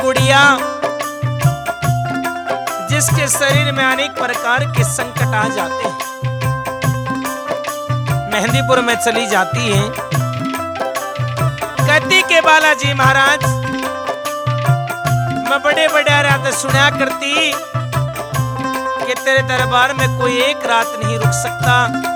गुड़िया जिसके शरीर में अनेक प्रकार के संकट आ जाते हैं, मेहंदीपुर में चली जाती है। कहती के बालाजी महाराज, मैं बड़े बड़े रात सुना करती कि तेरे दरबार में कोई एक रात नहीं रुक सकता।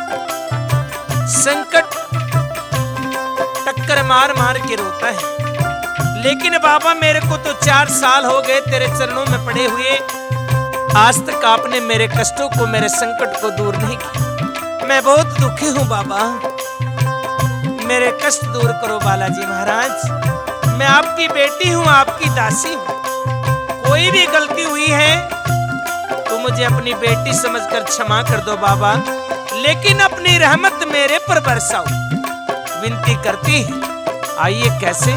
संकट टक्कर मार मार के रोता है, लेकिन बाबा मेरे को तो 4 साल हो गए तेरे चरणों में पड़े हुए, आज तक आपने मेरे कष्टों को, मेरे संकट को दूर नहीं किया। मैं बहुत दुखी हूं बाबा, मेरे कष्ट दूर करो बालाजी महाराज। मैं आपकी बेटी हूं, आपकी दासी हूं। कोई भी गलती हुई है तो मुझे अपनी बेटी समझकर क्षमा कर दो बाबा, लेकिन अपनी रहमत मेरे पर बरसाओ। विनती करती है। आइए कैसे?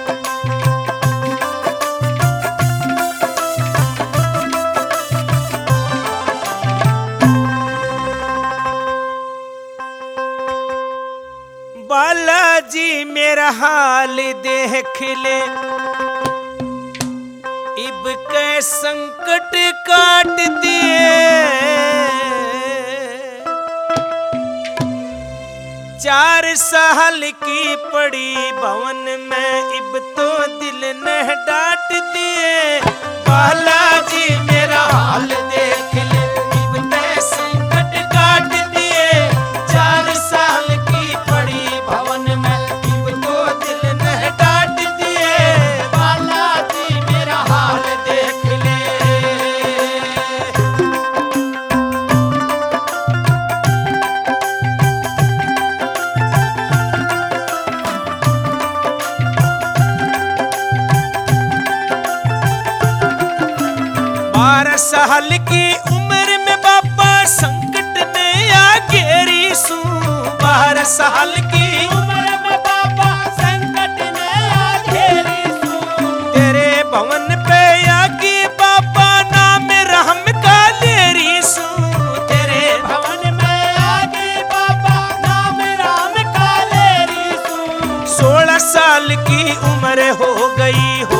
बालाजी मेरा हाल देख ले, इब के संकट काट दिए। 4 साल की पड़ी भवन में, इब तो दिल ने डांट दिए। बालाजी मेरा हाल देख ले, इब ते संकट काट दिए। 4 साल की पड़ी भवन में, इब तो दिल ने डांट दिए। बालाजी मेरा हाल देख ले। साल की उम्र में बाबा संकट ने आ घेरी सू। 12 साल की उम्र में बाबा संकट ने आ घेरी सू। तेरे भवन पे आगे बाबा नाम रहम का लेरी सू। तेरे भवन में आगे बाबा नाम रहम का लेरी सू। 16 साल की उम्र हो गई हो।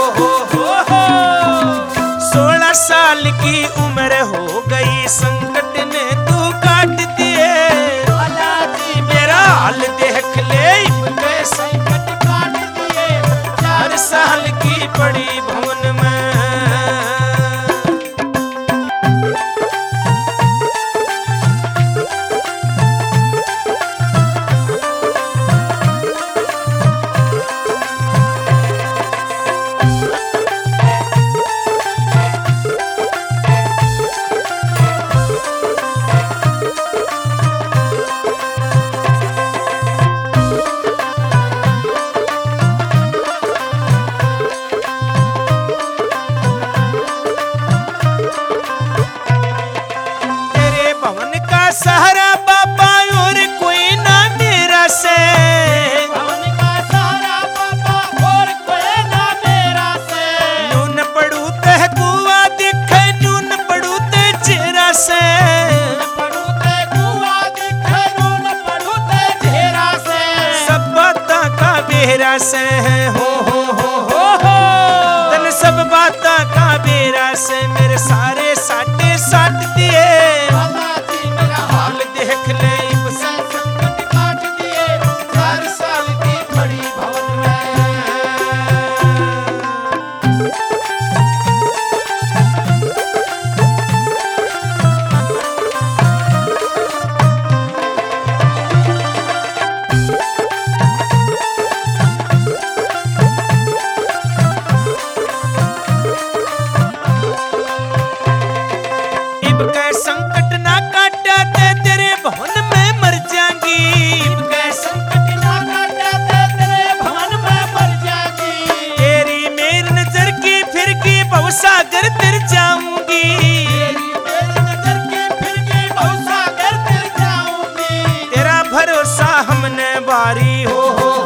16 साल की उम्र हो गई, संकट ने तू काट दिए। बालाजी मेरा हाल देख ले, इनके संकट काट दिए। 4 साल की पड़ी भवन में। सहारा बाबा और कोई ना मेरा से। भवन का सहारा बाबा और कोई ना मेरा से। नून पड़ू ते कुआ दिखे, नून पड़ू ते चेहरा से। पड़ू ते कुआ दिखे, नून पड़ू ते चेहरा से। सब बाता का बेरा से हो। तन सब बाता का बेरा से, मेरे सारे साटे साट दिए। देख ले, इब संकट काट दिए। 4 साल की पड़ी भवन में। इब के संकट ना काटा ते तेरे भवन में मर जाएंगी। इब के संकट ना काटा ते तेरे भवन में मर जाएंगी। तेरी मेरी नजर की फिर की भवसागर तर जाऊंगी। तेरी मेरी नजर की फिर की भवसागर तर जाऊंगी। तेरा भरोसा हमने बारी हो।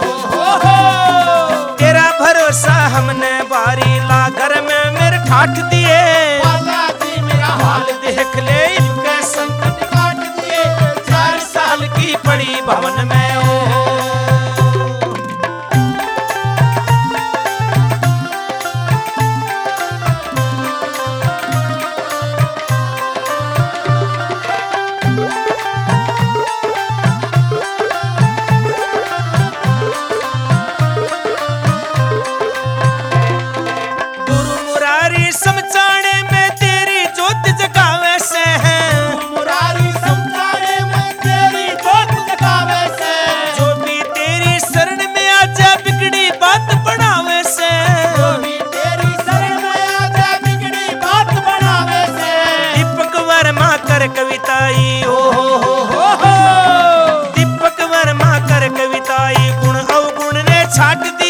तेरा भरोसा हमने बारी, ला घर में मेरे ठाठ दिए। बालाजी मेरा हाल देख ले, इनके संकट काट दिए। 4 साल की पड़ी भवन में। छाट